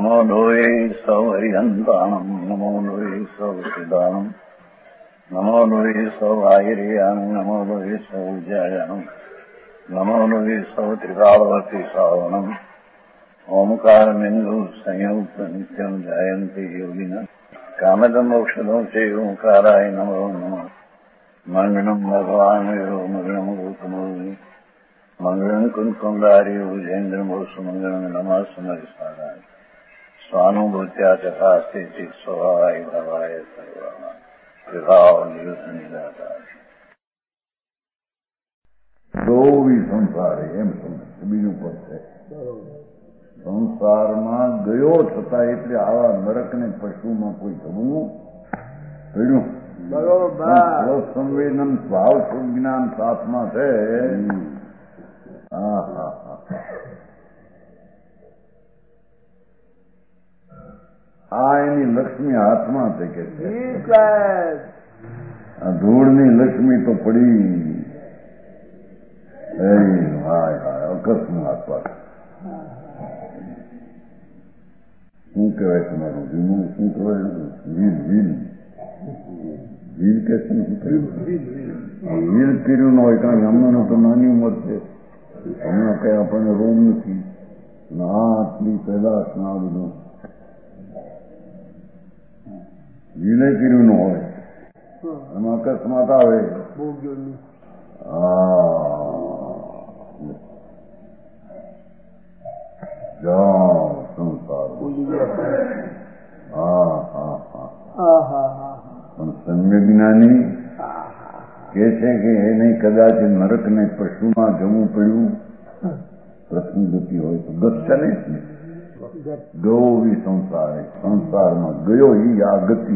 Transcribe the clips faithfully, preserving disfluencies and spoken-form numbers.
નમો લોહે સૌ હરિહંતાણમ નમો લોહે સૌ સિદ્ધાણમ નમો લોહે સૌ આયર્યાણમ નમો લોહે સૌ જયાણમ નમો લોહે સૌ ત્રિકાળવતી શ્રાવણમ ઓમકાર બિંદુ સંયુક્ત નિત્યમ જયંતી યોગિના કામદમ ઔષધો છે ઓંકારાય નમો નમઃ મંગળમ ભગવાન વિરો મંગળમ ગૌતમો મંગળમ કુંકુંડારી ભુજેન્દ્રમો સુમંગળમ નમઃ સમરિસારાય સ્વાનુભૂત્યા ચકાસ્તે ચિત સ્વભાવાય ભવાય સર્વમાં વિભાવ નિયુત નિરાકાર ચોવીસ સંસારે એમ સમજ બીજું પદ છે. સંસારમાં ગયો છતાં એટલે આવા નરક ને પશુમાં કોઈ જમવું પડ્યું બરોબર. સંવેદન ભાવ જ્ઞાન સાથમાં છે. હા હા હા આ એની લક્ષ્મી હાથમાં છે કે આ ધૂળની લક્ષ્મી તો પડી. હાય હાય અકસ્માત પાછું શું કહેવાય તમારું વીમું શું કહેવાય? વીલ વીલ વીલ કે શું વીલ કર્યું ન હોય કારણ કે હમણાં તો નાની ઉંમર છે. હમણાં કઈ આપણને રોગ નથી ના આટલી પેદાશ ના બધું વીલે કર્યું ન હોય એમાં અકસ્માત આવે. જાઓ સંસાર હા હા હા પણ સમ્યક જ્ઞાની કે છે કે એને કદાચ નરક ને પશુમાં જવું પડ્યું પ્રથમ ગતિ હોય તો ગત ને ગયો બી સંસાર સંસારમાં ગયો એ આ ગતિ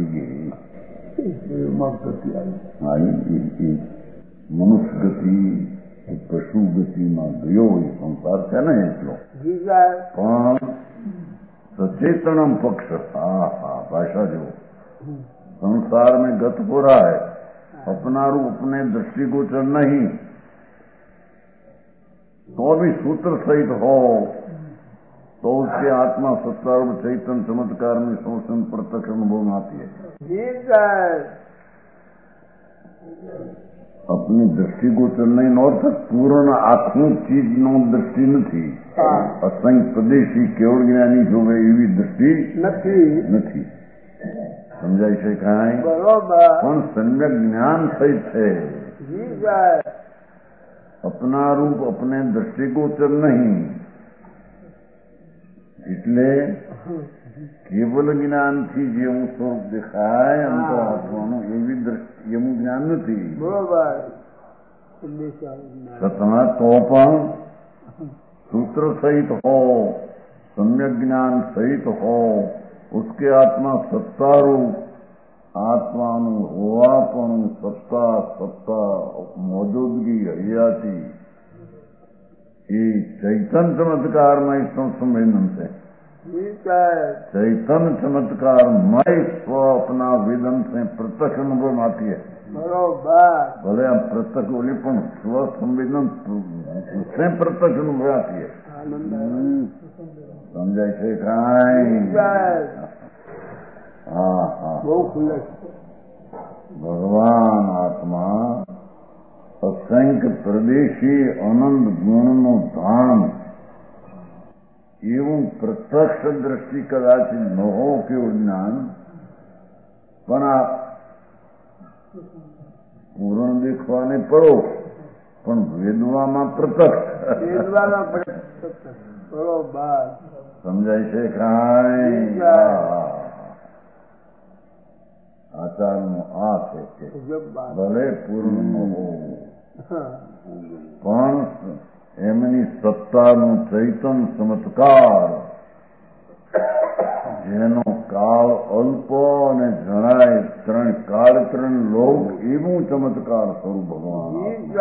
મનુષ્ય ગતિ પશુ ગતિમાં ગયો એ સંસાર છે ને એટલો પણ સચેતનમ પક્ષ હા હા ભાષા જો संसार में गत हो रहा है अपना रूप अपने दृष्टिगोचर नहीं तो भी सूत्र सहित हो तो उसके आत्मा सत्तारूढ़ चैतन्य चमत्कार में शोषण प्रत्यक्ष अनुभव में आती है. अपनी दृष्टिगोचर नहीं और पूर्ण आत्म चीज नो दृष्टि નથી. असंख्य प्रदेशी केवल ज्ञानी जो है એવી दृष्टि નથી. સમજાય છે કાંઈ? પણ સમ્યક જ્ઞાન સહિત છે. અપના રૂપ અપને દ્રષ્ટિગોચર નહીં એટલે કેવલ જ્ઞાનથી જેવું સ્વરૂપ દેખાય અંતરાત્માનું એવી દ્રષ્ટિ એવું જ્ઞાન નથી. છતાં તો પણ सूत्र सहित हो सम्यक ज्ञान सहित हो उसके आत्मा सत्तारूप आत्माનું હોવાપણું સત્તા સત્તા મોજૂદગી હરિયાતી એ ચૈતન ચમત્કારમય સંવેદન છે. चैतन्य चमत्कारमय स्व अपना वेदन से प्रत्यक्ष अनुभव आती है. भले हम प्रत्यक्ष बोले पण स्व संवेदन से प्रत्यक्ष अनुभव आती है. समझाय છે કાંઈ? હા હા ભગવાન આત્મા અસંખ્ય પ્રદેશી અનંત ગુણનું ધામ એવું પ્રત્યક્ષ દ્રષ્ટિ કદાચ ન હો કેવું જ્ઞાન પણ આ પૂર્ણ દેખવાને પડો પણ વેદવામાં પ્રત્યક્ષ સમજાય છે કાંઈ? આચારનું આ છે કે ભલે પૂર્ણ ન હોવું પણ એમની સત્તાનું ચૈતન ચમત્કાર જેનો કાળ અલ્પ અને જણાય ત્રણ કાળ ત્રણ લોક એવું ચમત્કાર સ્વરૂપ ભગવાન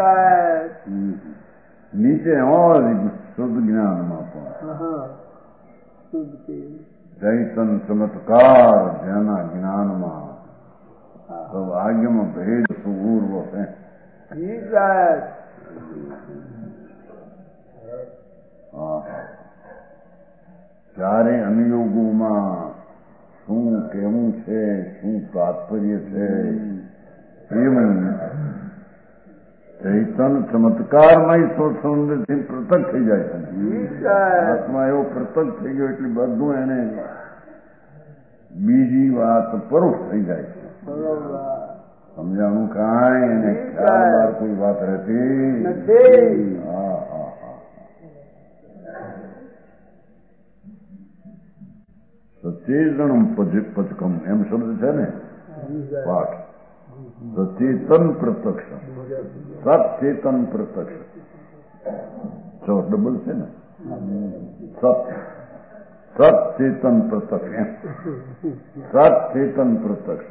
નીચે હોય શુદ્ધ જ્ઞાનમાં પણ ચૈતન ચમત્કાર જેના જ્ઞાનમાં ભાગ્યમાં ભેદ સુપૂર્વ છે. ત્યારે ધ્યાનયોગોમાં શું કેવું છે, શું તાત્પર્ય છે, એમ ચૈતન ચમત્કારમય સૌંદર્યથી પૃથક થઈ જાય છે. આત્મા એવો પૃથક થઈ ગયો એટલે બધું એને બીજી વાત પરોક્ષ થઈ જાય છે. સમજાણું કાંઈ એને ખ્યાલ બાર કોઈ વાત રહેતી નથી. હા હા હા સચેતનમ પચકમ એમ શબ્દ છે ને પાઠ. સચેતન પ્રત્યક્ષ, સચેતન પ્રત્યક્ષ, ચો ડબલ છે ને, સત સચેતન પ્રત્યક્ષ એમ સચેતન પ્રત્યક્ષ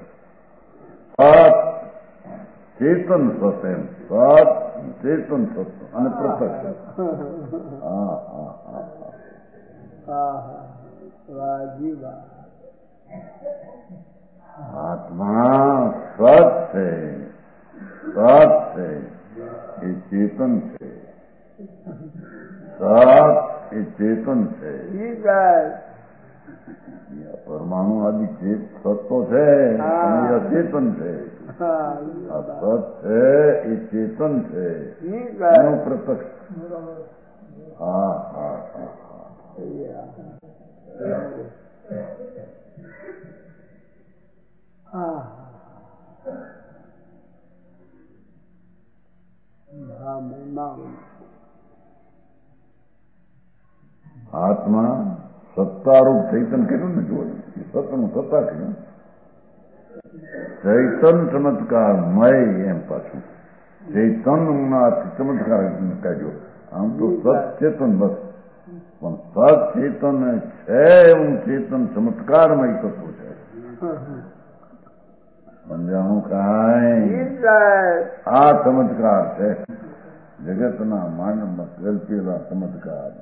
ચેતન સત એમ સચેતન સત અને પ્રત્યક્ષ. હા હા હા આત્મા સત છે, સત છે એ ચેતન છે, સત એ ચેતન છે. પરમાણુ આદિ સત્તો છે એ અચેતન છે. આ સત છે એ ચેતન છે એનો પ્રત્યક્ષ. હા હા હા આત્મા સત્તારૂપ ચૈતન કર્યું ને, જુઓ સતનું સત્તા કર્યું. ચૈતન ચમત્કાર મય એમ પાછું ચૈતન ચમત્કાર કાઢ્યો. આમ તો સચેતન બસ, પણ સચેતન છે એવું ચેતન ચમત્કારમય તત્વ છે. સમજાણું કાંઈ? આ ચમત્કાર છે જગતના માનવમાં કલ્પેલા ચમત્કાર.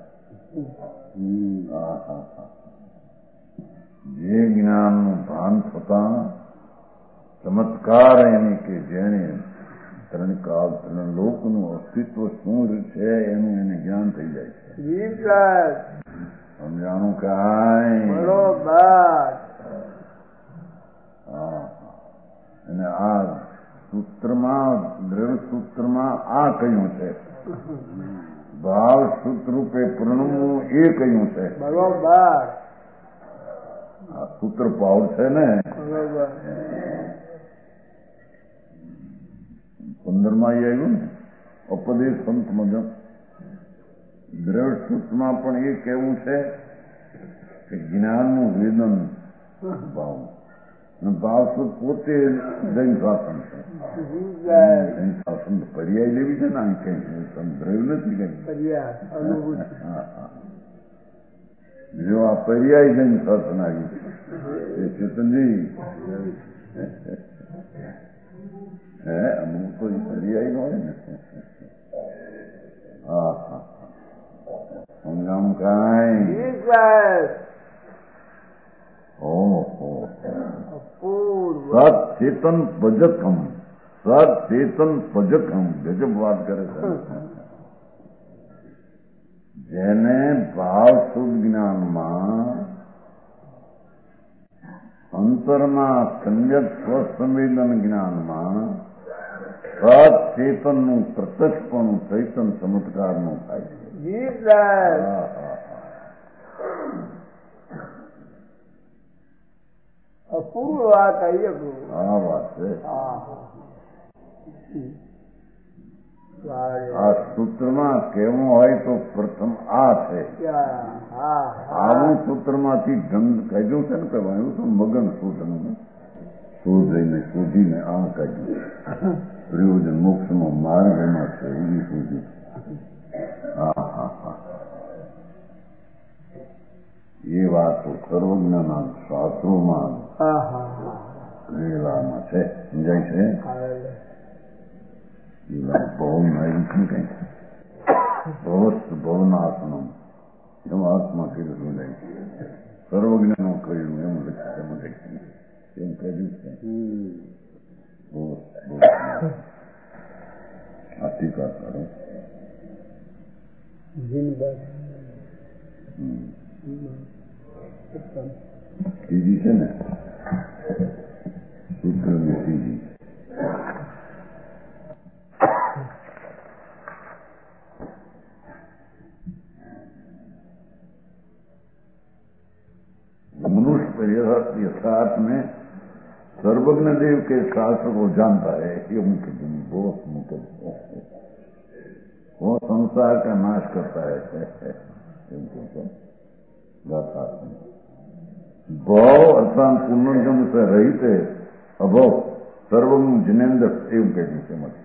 જે જ્ઞાનનું ભાન થતા ચમત્કાર એની કે જેને ત્રણ કાળ ત્રણ લોકનું અસ્તિત્વ શું છે એનું એને જ્ઞાન થઈ જાય છે. સમજાણું કાંઈ? હા. અને આ સૂત્રમાં દ્રઢ સૂત્રમાં આ કહ્યું છે, ભાવ સૂત્રરૂપે પ્રણવું એ કહ્યું છે. બરોબર. આ સૂત્ર ભાવ છે ને પંદરમાં એ આવ્યું ને ઉપદેશ સંત મજબ. દ્રઢ સૂત્રમાં પણ એ કહેવું છે કે જ્ઞાનનું વેદન ભાવ. ભાવસુદ પોતે જૈન શાસન છે. જૈન શાસન પર્યાય લેવી છે ને, કઈ દ્રવ્ય નથી કઈ. જો આ પર્યાય જૈન શાસન આવ્યું એ ચેતનજી હે અમુક તો પર્યાય નો હોય ને. હા હા સમજાણું કાંઈ? ઓહો સત ચેતન ભજકમ, સત ચેતન ભજકમ. ગજબ વાત કરે છે. જેને ભાવ શુદ્ધ જ્ઞાનમાં અંતરમાં સમ્યક સ્વસંવેદન જ્ઞાનમાં સત ચેતનનું પ્રત્યક્ષપણું ચૈતન ચમત્કારનું થાય છે. અપૂર્વ વાત આવી. આ વાત છે. આ સૂત્રમાં કેવું હોય તો પ્રથમ આ છે. આવું સૂત્રમાંથી ઢંગ કાઢ્યું છે ને, કહેવાયું તો મગન શોધનું શોધીને શોધીને આ કાઢ્યું. પ્રયોજન મોક્ષનો માર્ગ એમાં છે એવી શોધી. હા હા હા એ વાતો સર્વજ્ઞના શાસ્ત્રોમાં રહેલામાં છે. સમજાય છે? ભવન આવી છે કઈ ભવસ્ત ભવનાત્મમ એમ આત્મા કીધું સમજાય છે. સર્વજ્ઞનો કહ્યું એમ લખ્યું એમ લખ્યું એમ કહ્યું છે. આ ટીકા કરો. હમ ત્રીજી છે ને સૂત્રની ત્રીજી. मनुष्य यथार्थ में सर्वज्ञ देव के शास्त्र को जानता है ये मुख्य बहुत मुख्य वो संसार का नाश करता है भाव अर्थात पुनर्जन्म से रहित है अभव सर्वज्ञ जिनेन्द्र एवं कहने से मत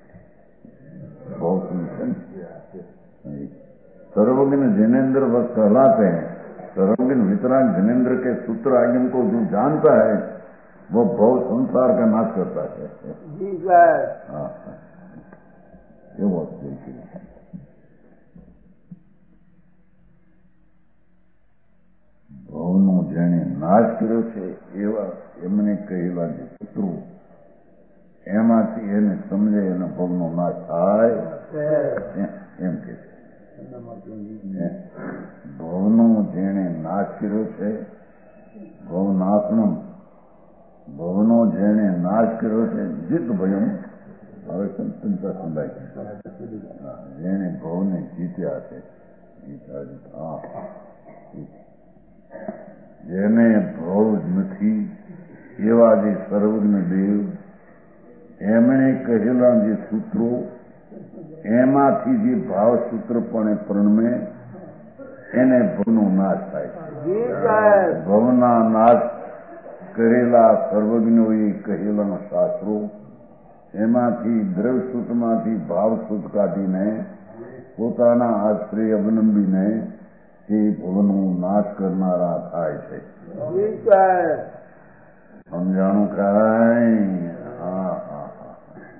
बहुत सर्वज्ञ जिनेन्द्र वह कहलाते हैं. सर्वज्ञ वितराग जिनेन्द्र के सूत्र आज्ञा को जो जानता है वो बहुत संसार का नाश करता है. हाँ ये बहुत देखिए ભવનો જેણે નાશ કર્યો છે એવા એમને કહેલા જે શત્રુ એમાંથી એને સમજે એનો ભવનો નાશ થાય એમ કે ભવનો જેણે નાશ કર્યો છે ભવનાશનમ ભવનો જેણે નાશ કર્યો છે જીત ભયમ હવે સંતંતા સંભાય જેણે ભવને જીત્યા છે હા જેને ભવ નથી એવા જે સર્વજ્ઞ દેવ એમણે કહેલા જે સૂત્રો એમાંથી જે ભાવ સૂત્ર પણ પ્રણમે એને ભવનો નાશ થાય છે. ભવના નાશ કરેલા સર્વજ્ઞોએ કહેલા શાસ્ત્રો એમાંથી દ્રવ્યસૂત્રમાંથી ભાવસૂત્ર કાઢીને પોતાના આશ્રય અવલંબીને એ ભવનો નાશ કરનારા થાય છે. સમજાણું કાંઈ? હા હા હા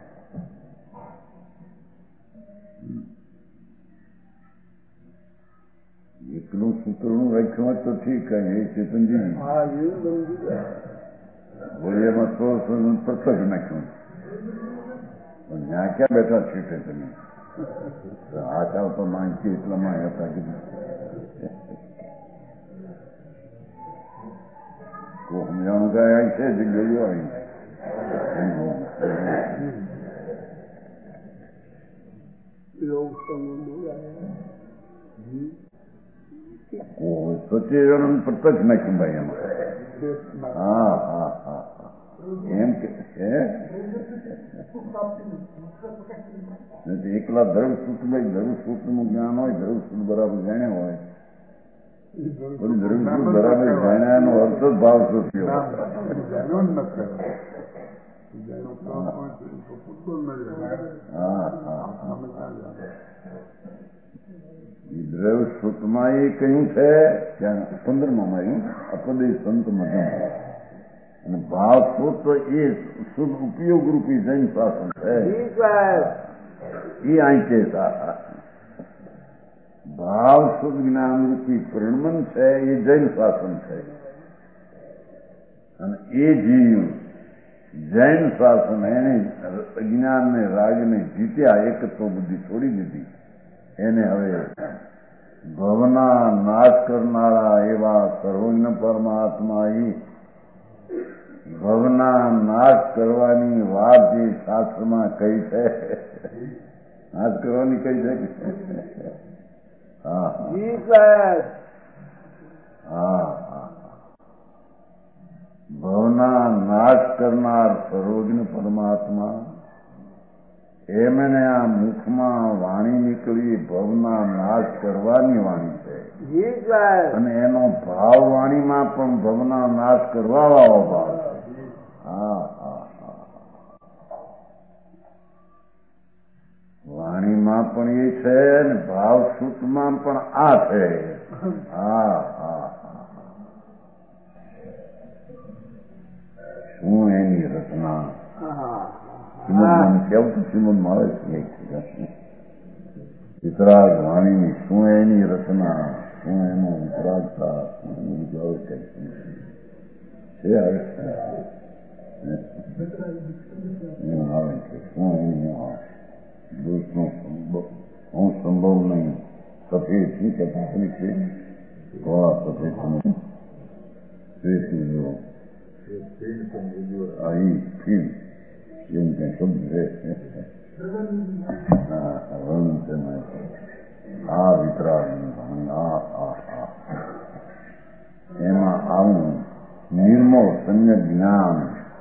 એકલું સૂત્રનું રાખ્યું તો ઠીક એ ચેતનજી બોલે એમાં સો પ્રત્યક્ષ નાખ્યું પણ ત્યાં ક્યાં બેઠા છેટે તમે આશા તો માંગતી એટલામાં હતા કીધું को समझाने का ऐसे जिंदगी आई સચેતન પ્રત્યક્ષ નાખ્યું ભાઈ એમાં. હા હા હા એમ કે છે એકલા ધર્મ સૂત્ર ભાઈ ધર્મ સૂત્રનું જ્ઞાન હોય ધર્મ સૂત્ર બરાબર જાણ્યા હોય પણ ધર્મ સૂત્ર બરાબર જાણ્યાનો અર્થ જ ભાવ સૂત્યો. હા હા દ્રવ્ય સૂત્રમાં એ કહ્યું છે ત્યાં પંદરમાં આવ્યું અપદે સંત મધ્યમ અને ભાવ સૂત્ર એ શુદ્ધ ઉપયોગ રૂપી જૈન શાસન છે એ અહીં કે ભાવ શુદ્ધ જ્ઞાન રૂપી પ્રણમન છે એ જૈન શાસન છે અને એ જીવ જૈન શાસન એને અજ્ઞાનને રાગને જીત્યા એકત્વ બુદ્ધિ છોડી દીધી એને હવે ભવના નાશ કરનારા એવા સર્વજ્ઞ પરમાત્મા એ ભવના નાશ કરવાની વાત જે શાસ્ત્રમાં કઈ છે નાશ કરવાની કઈ છે હા હા હા ભવના નાશ કરનાર સર્વજ્ઞ પરમાત્મા એમને આ મુખમાં વાણી નીકળી ભવના નાશ કરવાની વાણી છે અને એનો ભાવ વાણીમાં પણ ભવના નાશ કરવા વાળો ભાવ છે. હા હા હા વાણીમાં પણ એ છે ને ભાવ સૂત્રમાં પણ આ છે. હા હા હા શું એની રચના કેવું તો શ્રીમદ મારે વિતરાગ વાણીની શું એની રચના શું એનો વિતરાગતા શું એનું વિચાર છે આવે છે શું એની દોષનો હું સંભવ નહીં સફેદ શું કથા છે ઘોડા સફેદ શ્રેષ્ઠ અહીં ફીણ એમ કઈ શબ્દ છે આ વિતરાગ આ આ એમાં આવું નિર્મળ સમ્યક જ્ઞાન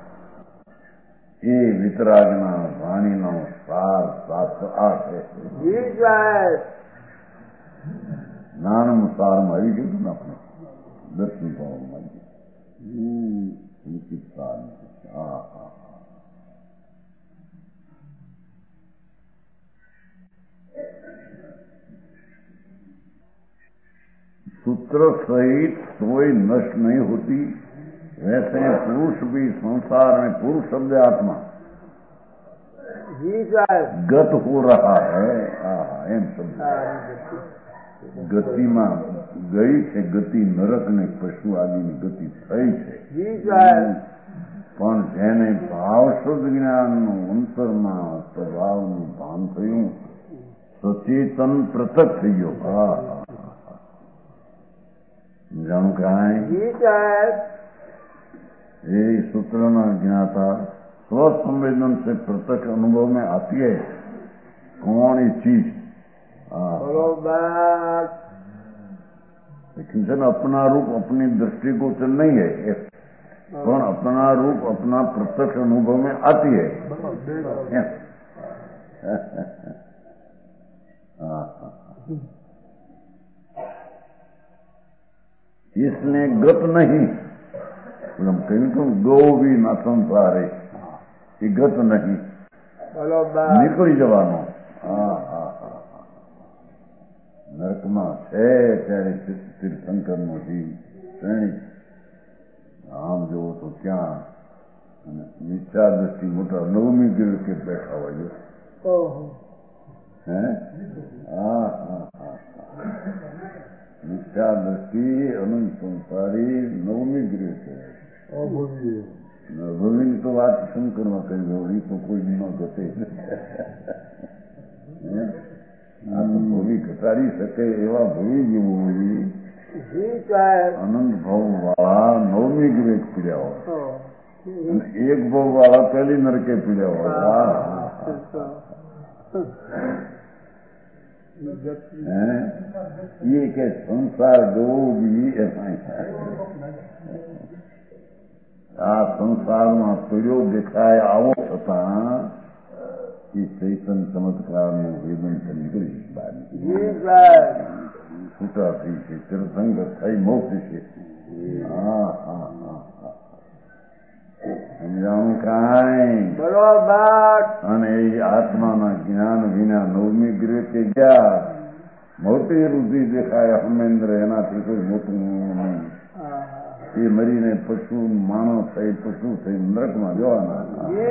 એ વિતરાગના વાણીનો સાર શાસ્ત્ર આ છે. જ્ઞાનનું સારમાં આવી ગયું ને આપણે દર્શન કરવામાં હા હા सूत्र सहित कोई नष्ट नहीं होती. वैसे पुरुष भी संसार में पुरुष शब्द आत्मा गत हो रहा है. एम शब्द ગતિમાં ગઈ છે. ગતિ નરક ને પશુ આદિની ગતિ થઈ છે. પણ જેને ભાવ શુદ્ધ જ્ઞાનનું અંતરમાં સ્વભાવનું ભાન થયું સચેતન પ્રતક થઈ ગયો. હા जान काहे ये सूत्र न ज्ञाता स्व संवेदन से प्रत्यक्ष अनुभव में आती है कौन ये चीज. लेकिन सर अपना रूप अपनी दृष्टिगोचर नहीं है कौन अपना रूप अपना प्रत्यक्ष अनुभव में आती है. इसने गत नहीं हम कहीं तो गो भी ना संसार है એ ગત નહીં નીકળી જવાનો. હા હા હા નરકમાં છે ત્યારે તીર્થંકર નો જીવ શ્રેણી આમ જોવો તો ક્યાં અને વિચાર દ્રષ્ટિ મોટા નવમી ગયું કે બેઠા હોય હે. હા હા હા મિથ્યા દ્રષ્ટિ અનંત સંસારી નવમી ગૃહ છે. ભૂમિની તો વાત શંકરમાં કરી ભૂમિ તો કોઈ ન ઘટે. આ તો ભૂમિ ઘટાડી શકે એવા ભૂમિ જેવું હોય અનંત ભાવ વાળા નવમી ગૃહ પીડ્યા હોય અને એક ભાવ વાળા પહેલી નરકે પીડ્યા હોય. ये के संसार गो भी आ संसाરમાં પીડ્યો દેખાય આવો છતાં એ ચૈતન ચમત્કારનું વેદન નીકળી બહાર છૂટા થઈ છે તીર્થંકર થઈ મોક્ષ છે. હા હા હા સમજાવું કાંઈ બરોબર. અને એ આત્માના જ્ઞાન વિના નવમી ગૃહ કે ગયા મોટી રુધિ દેખાય હમેન્દ્ર એનાથી કોઈ મોટું નહીં. એ મરીને પશુ માણસ થઈ પશુ થઈ નરકમાં જવાના.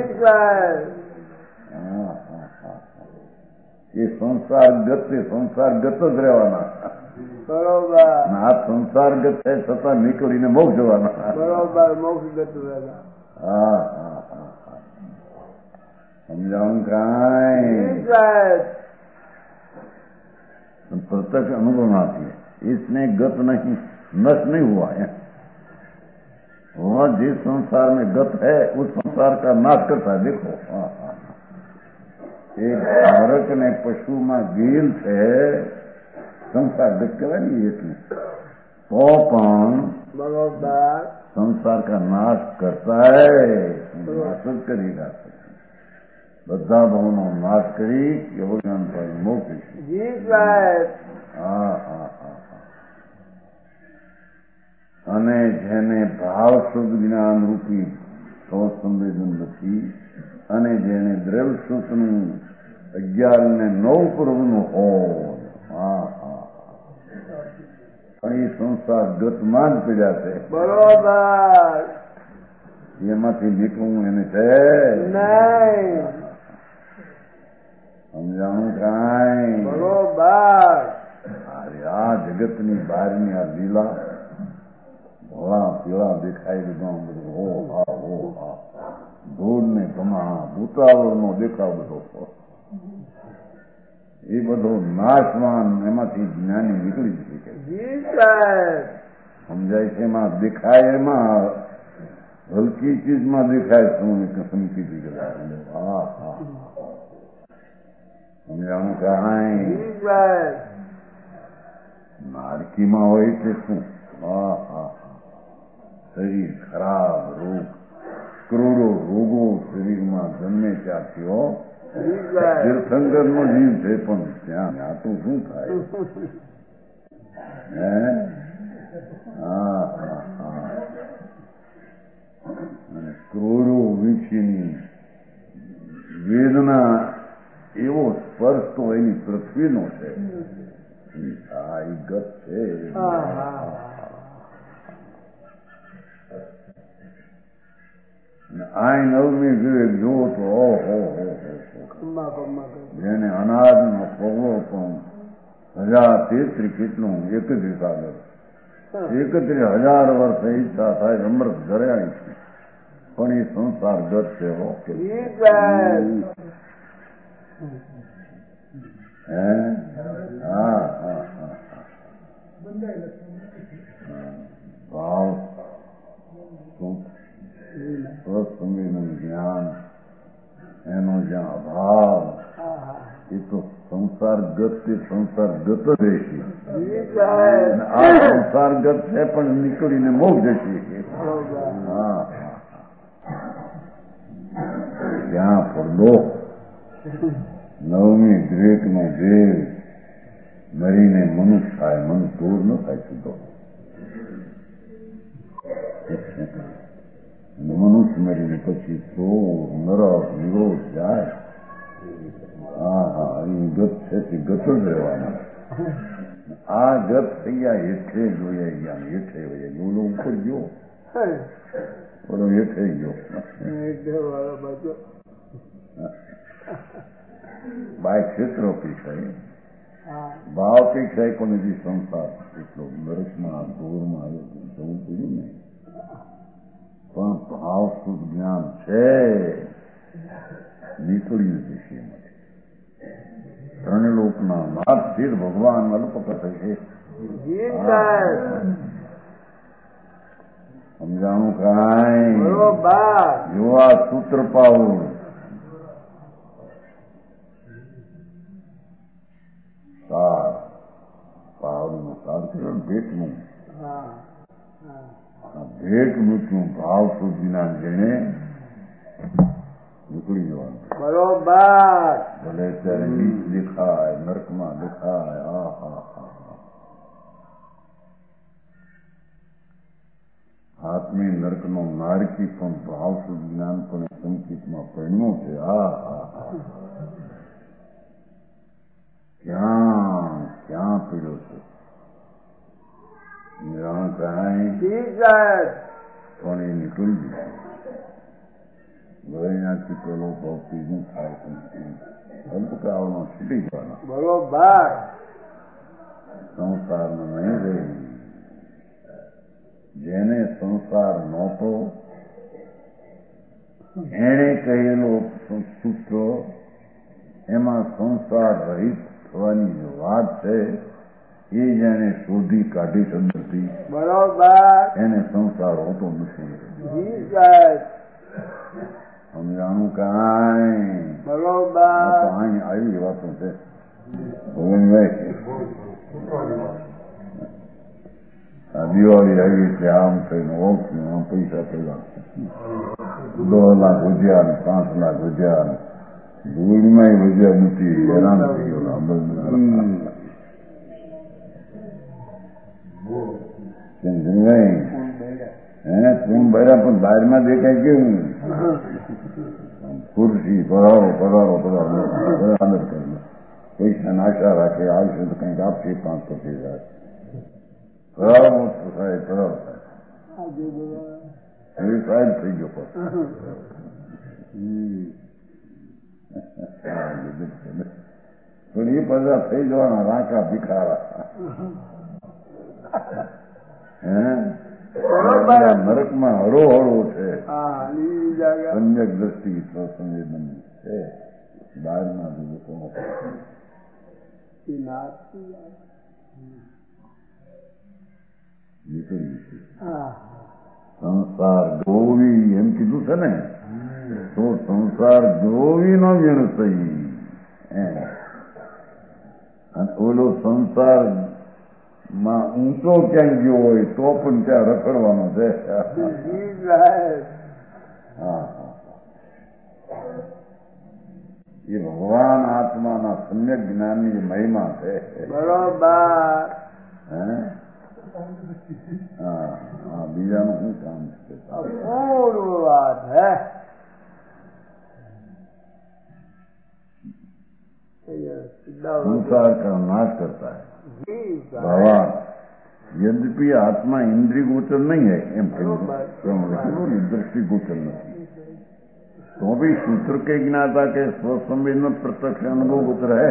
એ સંસાર ગત સંસાર ગત જ રહેવાના. બરોબર. આ સંસાર ગત છે છતાં નીકળીને મોક્ષ જવાના. બરોબર મોક્ષ ગત રહેલા. હા હા હા સમજાવું કાંઈ प्रत्यक्ष अनुभव आती है. इसने गत नहीं नष्ट नहीं हुआ है. वह जिस संसार में गत है उस संसार का नाश करता है. देखो एक धारक ने पशु में गेल છે સંસાર ગત કહેવાય ને એટલે તો પણ બરોબર संसार का नाश करता है. नाश જ करेगा. બધા ભાવનો નાશ કરી એવો જ્ઞાન પામી મોક્ષ. હા હા હા અને જેને ભાવ શુદ્ધ જ્ઞાન રૂપી સ્વ સંવેદન નથી અને જેને દ્રવ્ય સુખનું અગિયાર ને નવ પૂર્વનું હોય. હા હા પણ એ સંસાર ગતમાં જ પીડ્યા છે. બરોબર. એમાંથી નીકળવું એને છે નહીં. સમજાણું કાંઈ બરોબર. અરે આ જગતની બહારની આ લીલા ધોળા પીળા દેખાય બધું બધું હો હા હો હા ધૂળ ને ધમા ભૂતાવળ નો દેખાવ બધો એ બધો નાશવાન એમાંથી જ્ઞાની નીકળી શકે. સમજાય છે? એમાં દેખાય, એમાં હલકી ચીજમાં દેખાય શું સમકી દીધા. હા હા સમજાણું કાંઈ નારકીમાં હોય તે શું? હા હા શરીર ખરાબ, રોગ, કરોડો રોગો શરીરમાં જન્મે ત્યાંથી હો. તીર્થંકર નો જીવ છે પણ ત્યાં આટલું શું થાય? હે હા હા હા અને કરોડો વીંછીની વેદના, એવો સ્પર્શ તો એની પૃથ્વીનો છે. આ એ ગત છે. આ નવમી વિવેક જોવો તો ઓહો જેને અનાજનો પગલો પણ હજાર તેત્રી કેટલું એકત્રીસ આગળ એકત્રીસ હજાર વર્ષ ઈચ્છા થાય અમૃત ધરાય છે પણ એ સંસાર ગત છે. હે હા હા હા ભાવ સ્વસંવેદન જ્ઞાન એનો જ્યાં અભાવ, એ તો સંસાર ગત તે સંસાર ગત જ રહેશે. આ સંસાર ગત છે પણ નીકળીને મોગ જશે. હા ત્યાં પડદો નવમી ગ્રેક નો દેવ મરીને મનુષ્ય થાય, મન દૂર ન થાય સીધો. મનુષ્ય મરીને પછી સોર નરક નિરોધ જાય. હા હા એ ગત છે તે ગત જ રહેવાના. આ ગત થઈ ગયા હેઠે જોયા ગયા, હેઠે હોય બોલો ઉપર ગયો બોલો હેઠે ગયો બાય ક્ષેત્ર અપેક્ષાએ ભાવ અપેક્ષાએ કોને જે સંસાર એટલો નરકમાં દૂરમાં જવું પડ્યું ને. પણ ભાવ શુદ્ધ જ્ઞાન છે, નીકળ્યું જશે એમાંથી. ત્રણ લોકના માત સ્થિર ભગવાન અલ્પકથ છે. સમજાણું કાંઈ? જો આ સૂત્ર પાવું સાર પાવડનું સાર કર્યું ભેટનું ભેટ મૃત્યુ ભાવ શુદ્ધ જ્ઞાન જેને નીકળી જવાનું. બરોબર. ભલે ત્યારે નીચ દેખાય, નરકમાં દેખાય. હા હા હા આત્મી નરકનો નારકી પણ ભાવ શુદ્ધ જ્ઞાન પણ સંકિતમાં પરિણ્યું છે. હા હા હા ક્યાં ક્યાં પીડ્યો છે નિરાણ કહાય પણ એ નીકળી ગયું. ગયનાથી પેલો ભક્તિ નું થાય સંસ્કારનો છૂટી જવાના. બરોબર. સંસારમાં નહીં રહી. જેને સંસાર નહોતો એને કહેલો સૂત્ર એમાં સંસાર રહિત થવાની વાત છે. એ જેને શોધી કાઢી અંદરથી બરોબર એને સંસાર હોતો નથી. સમજાણું કાંઈ? બરોબર. અહીં આવી વાતો છે. દિવાળી આવી છે આમ થઈને ઓછું આમ પૈસા પેલા દસ લાખ વધ્યા ને પાંચ લાખ વધ્યા ને ધૂળમાં વધ્યા નથી. હેરાન થઈ ગયો. હે તું બરા પણ બહારમાં દેખાય કેવું ખુરશી પધારો પધારો પધારો આનંદ કરી પૈસાની આશા રાખે આવશે તો કંઈક આપશે પાંચ પચીસ હજાર પધારો મોટું થાય પધારો થાય એવી સાહેબ થઈ ગયો પણ એ બધા થઈ જવાના રાકા ભિખારા. હે નરકમાં હરો હરો છે. સમ્યક દ્રષ્ટિ સ્વસંવેદન છે. બહારના લોકો નીકળી સંસાર જોવી એમ કીધું છે ને, તો સંસાર જોવી નો વિણસઈ અને ઓલો સંસાર માં ઊંચો ક્યાંક ગયો હોય તો પણ ત્યાં રખડવાનો છે. હા એ ભગવાન આત્માના સમ્યક જ્ઞાનની મહિમા છે. બરોબર. હે હા હા બીજાનું શું કામ છે? વાત હે संसार का नाश करता है भगवान. यद्यपि आत्मा इंद्रिय गोचर नहीं है एम दृष्टि गोचर नहीं, तो भी सूत्र के ज्ञाता के स्वसंवेदन प्रत्यक्ष अनुभव गोचर है.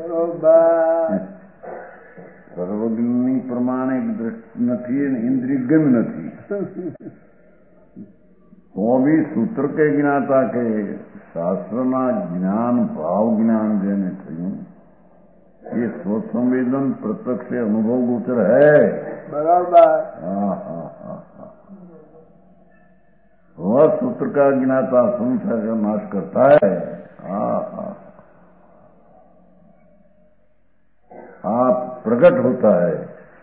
સર્વજ્ઞની પ્રમાણે દ્રષ્ટિ નથી અને ઇન્દ્રિય ગમ નથી, તો બી સૂત્ર કે જ્ઞાતા કે શાસ્ત્રના જ્ઞાન ભાવ જ્ઞાન જેને થયું એ સ્વસંવેદન પ્રત્યક્ષ અનુભવ ગોચર હૈ. બરાબર. હા હા હા હા वह सूत्र का ज्ञाता संसार का नाश करता है. हाँ हाँ आप प्रकट होता है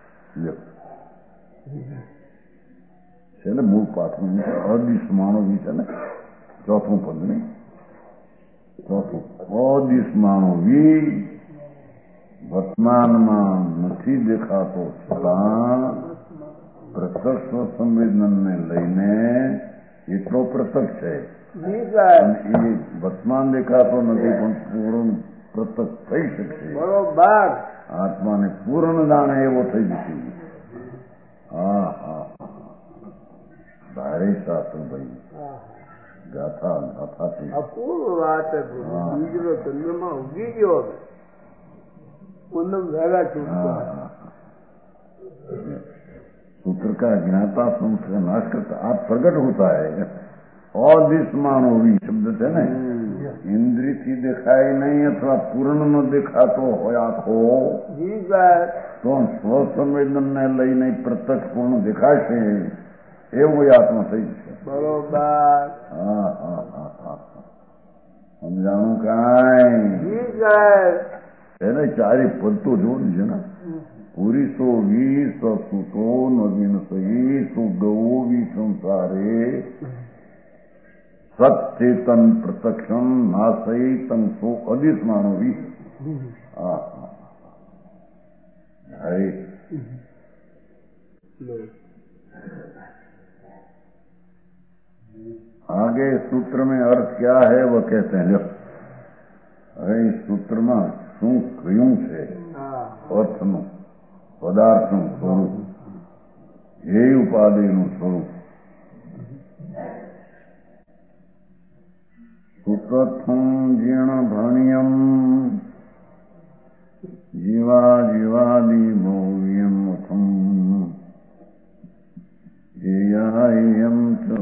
છે ને મૂળ પાઠનું અદિસ્માણો બી છે ને ચોથું પદ ને ચોથું અદિસ્માણો બી વર્તમાનમાં નથી દેખાતો છતાં પ્રત્યક્ષ સંવેદનને લઈને એટલો પ્રત્યક્ષ છે. એ વર્તમાન દેખાતો નથી પણ પૂર્ણ પ્રત્યક્ષ થઈ શકશે. બરોબર. આત્માને પૂર્ણ જાણે એવો થઈ જશે. હા હા ભારે શાસ્ત્ર ભાઈ ગાથા ગાથાથી અપૂર્વ વાત. બીજો ચંદ્રમાં ઉગી ગયો પૂનમ વહેલા છૂટતા. सूत्र का ज्ञाता संस्कार नाश करता आप प्रकट होता है. और दिशमानो भी शब्द है ना, इंद्रिय થી દેખાય નહીં અથવા પૂર્ણ ન દેખાતો હોય આખો તો સ્વસંવેદન ને લઈને પ્રત્યક્ષ પૂર્ણ દેખાશે એવું આત્મા થઈ જશે. બરોબર. હા હા હા હા સમજાણું કાંઈ એને ચારે પદ તો જોવું છે ને. પુરીસો વીસ સુતો નવીન સહી સુગવો વી સંસારે સચેતન પ્રત્યક્ષમ નાસઈ તંસો અદિસ્માનો વી. હા હરે आगे सूत्र में अर्थ क्या है वो कहते हैं. जो अरे इस सूत्र में શું કહ્યું છે અર્થનું પદાર્થનું સ્વરૂપ એ ઉપાધિનું સ્વરૂપ સુતથમ જીર્ણ ભણ્યમ જીવા જીવાદિ ભવ્યમ અથમ જેયમ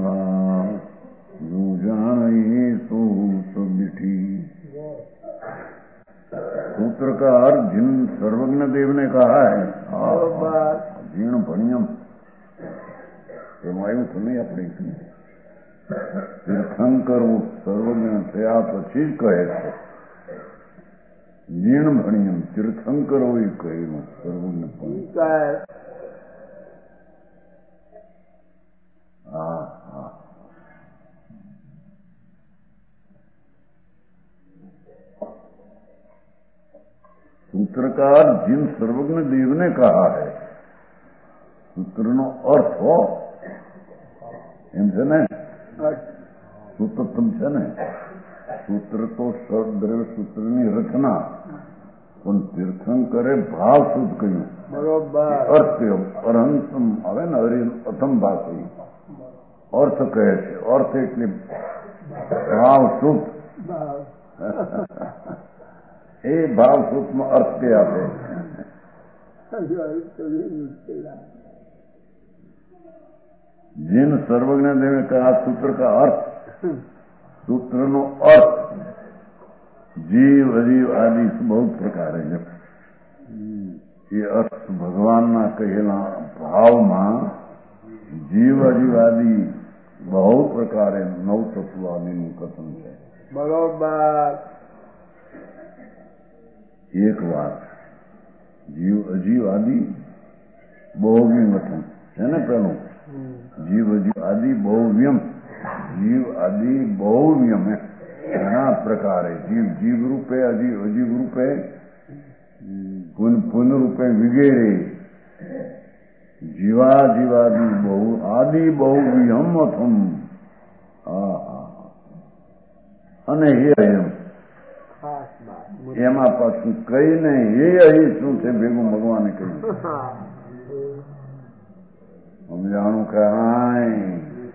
જાણયે સો સબિઠી. सूत्र का अर्थ जिन सर्वज्ञ देव ने कहा है जीर्ण भणियम એમાં એવું તો નહીં આપણે તીર્થંકર સર્વજ્ઞ થયા પછી જ કહે છે જીર્ણ ભણિયમ તીર્થંકર હોય કહ્યું સર્વજ્ઞ. હા હા सूत्रकार जिन सर्वज्ञ देव ने कहा है सूत्र नो अर्थ हो एम છે ને સૂત્રતમ છે ને સૂત્ર તો દ્રવ્ય સૂત્રની રચના પણ તીર્થંકરે ભાવ શુદ્ધ કહ્યું. બરોબર. અર્થ અરહંતમ આવે ને હરિ પ્રથમ ભાષા અર્થ કહે છે. અર્થ એટલે ભાવ શુદ્ધ. એ ભાવ સૂક્ષ્મ અર્થ કે આપે. जिन सर्वज्ञ देव ने कहा सूत्र का अर्थ सूत्र नो अर्थ जीव अजीव आदि बहुत प्रकार है. ये अर्थ भगवान ना कहेला भाव में જીવ અજીવાદી બહુ પ્રકારે નવ તત્વાદીનું કથન છે. બરોબર. એક વાત જીવ અજીવ આદિ બહુવ્યમ કથન છે ને. પેલું જીવ અજીવ આદિ બહુવ્યમ, જીવ આદિ બહુવ્યમ ઘણા પ્રકારે જીવ જીવ રૂપે અજીવ અજીવ રૂપે પુન રૂપે વિગેરે જીવા જીવાદિ બહુ આદિ બહુવ્યમ અથમ. અને હે એમ એમાં પાછું કઈ નહીં એ અહીં શું છે ભેગું ભગવાને કહ્યું. સમજાણું કે હાય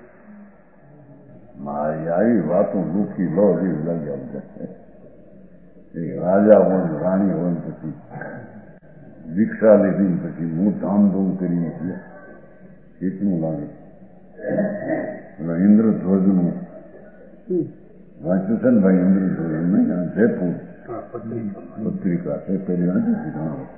મારી આવી વાતો દુઃખી લો જેવી લાગ્યા. રાજા હોય રાણી હોય પછી દીક્ષા લીધી પછી હું ધામધૂમ કરી એટલું લાગે. ઇન્દ્રધ્વજનું વાંચ્યું છે ને ભાઈ, ઇન્દ્રધ્વજ નહીં જયપુર પત્રિકા છે પેલી વાંચી ઘણા વખત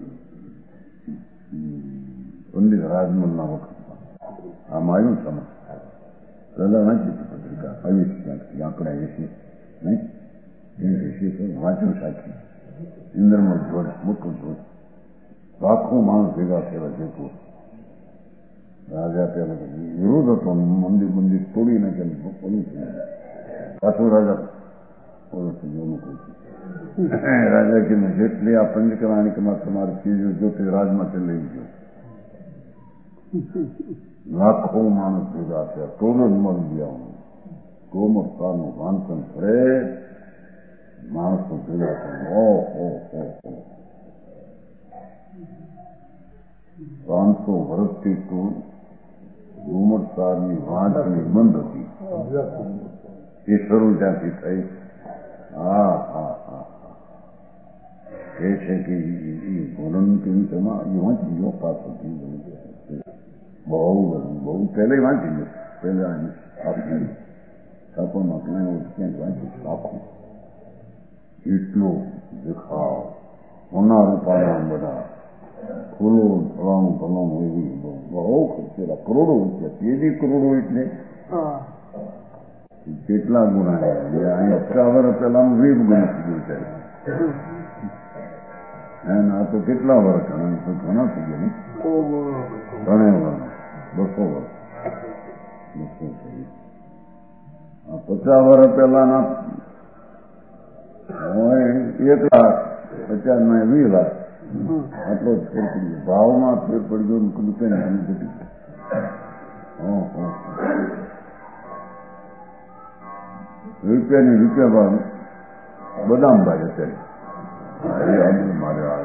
પંડિત રાજમલના વખતમાં આમાં આવ્યું તમે દાદા વાંચી પત્રિકા આવી ક્યાંકથી આંકડા એસી નહીં એસી વાંચ્યું સાચી. ઇન્દ્રમલ ધ્વજ મોટું ધ્વજ લાખો માણસ ભેગા થયેલા જયપુર. રાજા પેલા વિરોધ હતો, મંદિર મંદિર તોડી નાખેલું પોલું પાછું રાજા પોલું જોવાનું કહું છું. રાજા કે જેટલી આ પંચકરાણિકમાં તમારી ચીજો જોતી રાજમાંથી લઈ ગયો. લાખો માણસ ભેગા થયા, ટોલો જ મળી ગયા. ગોમરતાનું વાંચન કરે માણસો ભેગા થયા. ઓહો પાંચસો વર્ષથી તો ગોમરતાની વાંચની બંધ હતી. એ શરૂ ત્યાંથી થઈ. હા હા હા એ છે કે વોલન્ટિયરમાં એ વાંચી ગયો પાછો બહુ બધું બહુ પહેલે વાંચી ગયો. પહેલા આપી છાપામાં ક્યાં ક્યાંક વાંચી આખું એટલો દેખાવ હોના રૂપાના બધા ખુલ્લો ફલાણું ફલાણું એવી બહુ ખર્ચેલા કરોડો રૂપિયા. તેજી કરોડો એટલે કેટલા ગુણા અહીંયા પચાસ વર્ષ પહેલાનું વીસ ગુણા થઈ ગયું છે. આ તો કેટલા વર્ષ ઘણા ઘણા થઈ ગયા ઘણા વર્ષ બસો વર્ષ બસો પચાસ વર્ષ પહેલાના હોય એક લાખ પચાસ માં વીસ લાખ આટલો જ ફેર પડી ગયો. ભાવમાં ફેર પડી ગયો રૂપિયા ઘટી રૂપિયાની રૂપિયા ભાવ બદામ ભાઈ અત્યારે મારે આ